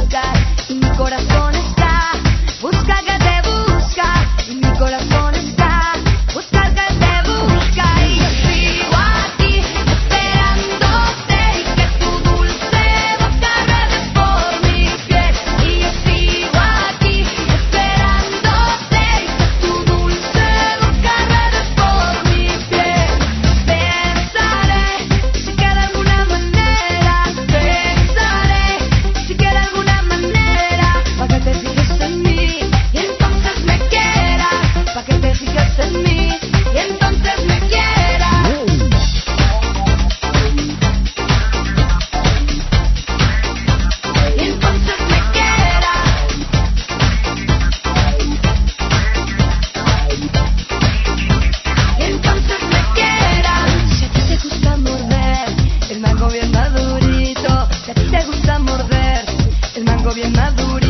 buscar y mi corazón está, busca que te busca y mi corazón está, busca que te busca y yo sigo aquí esperándote y que tu dulce boca ruede por mi piel y yo sigo aquí esperándote y que tu dulce boca ruede por mi piel. Pensaré si queda alguna manera, pensaré si queda alguna manera para que te fijes en mí y entonces me quieras, para que te fijes en mí y entonces me quieras. Y entonces me quieras. Y entonces me quieras. Si a ti te gusta morder el mango bien madurito, si a ti te gusta morder el mango bien madurito.